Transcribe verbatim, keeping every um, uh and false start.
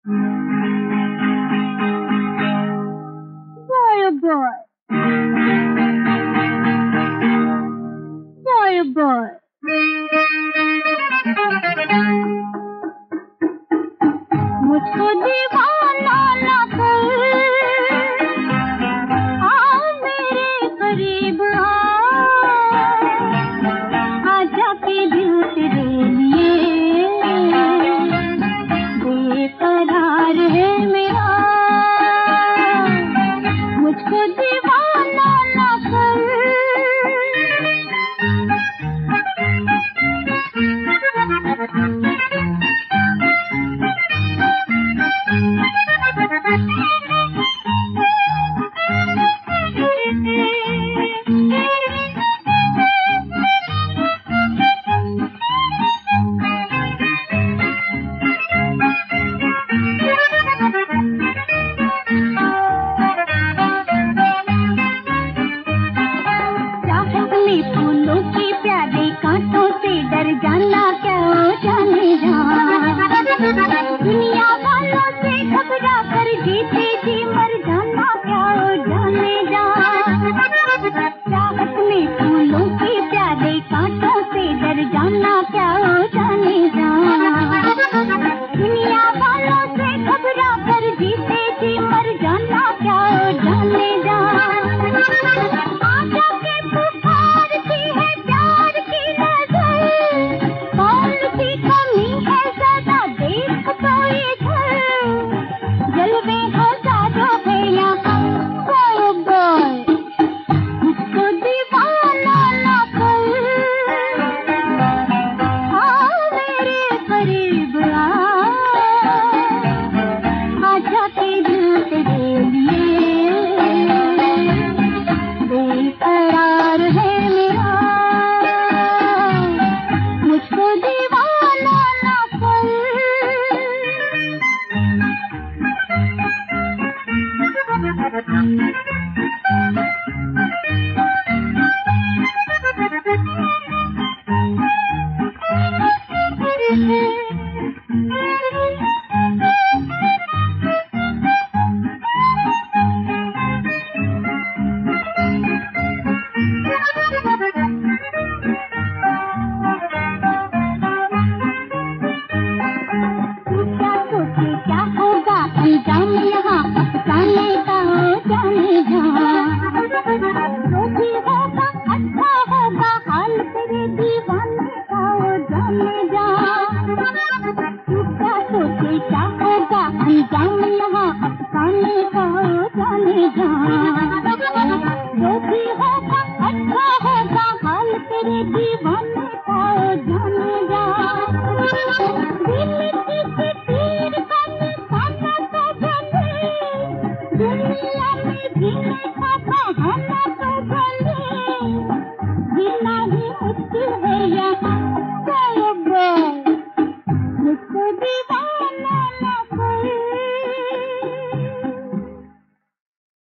Boy, oh boy. Boy, oh boy. मुझको दीवाना ना कर, आओ मेरे करीब आ, आजा के दिल तेरे लिए बेकरार है मेरा। मुझको दीवाना ना कर। फूलों की प्यारे कांटों से डर जाना क्या हो जाने जा, दुनिया वालों से घबरा कर जीते जी मर जाना क्या हो जाने जा। चाहत में फूलों की प्यारे कांटों से डर जाना क्या हो जाने जा, दुनिया वालों से घबरा कर जीते जी मर जाना क्या हो जाने जा। आजा के पुकारती है प्यार की नजर, कौन सी कमी है ज्यादा देख तो इधर, जलवे हजारों है यहाँ। बोय बोय, मुझको दीवाना ना कर, आओ मेरे करीब आ, आजा के दिल तेरे लिए बेकरार है मेरा। मुझको दीवाना ना कर। क्या होगा अंजाम यहाँ अफसाने का हो जाने जा, जो भी होगा अच्छा होगा हाल तेरे दीवाने का हो जाने जा। तू क्या सोचे क्या होगा अंजाम यहाँ अफसाने का हो जाने जा, जो भी होगा अच्छा होगा हाल तेरे दीवाने का हो जाने जा। दिल किसी तीर का निशाना तो बने, दुनिया में जीने का बहाना तो बने, जीना ही मुश्किल है यहाँ।